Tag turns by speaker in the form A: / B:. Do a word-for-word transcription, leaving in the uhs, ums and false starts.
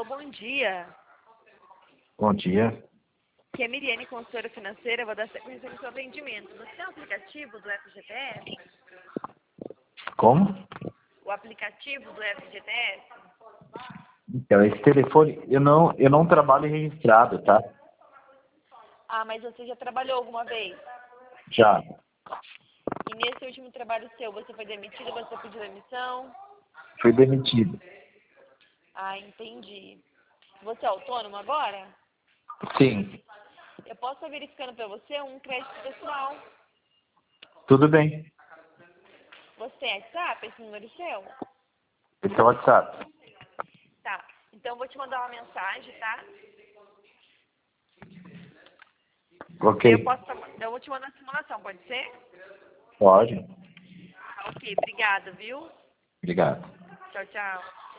A: Alô, bom dia.
B: Bom dia.
A: Aqui é Miriane, consultora financeira, vou dar sequência no seu atendimento. Você tem o aplicativo do F G T S?
B: Como?
A: O aplicativo do F G T S?
B: Então, esse telefone, eu não, eu não trabalho registrado, tá?
A: Ah, mas você já trabalhou alguma vez?
B: Já.
A: E nesse último trabalho seu, você foi demitido, você pediu demissão?
B: Fui demitido.
A: Ah, entendi. Você é autônomo agora?
B: Sim.
A: Eu posso estar verificando para você um crédito pessoal.
B: Tudo bem.
A: Você tem WhatsApp, esse número seu?
B: Esse é o WhatsApp.
A: Tá. Então eu vou te mandar uma mensagem, tá?
B: Ok.
A: Eu posso, eu vou te mandar a simulação, pode ser?
B: Pode.
A: Tá, ok. Obrigada, viu?
B: Obrigado.
A: Tchau, tchau.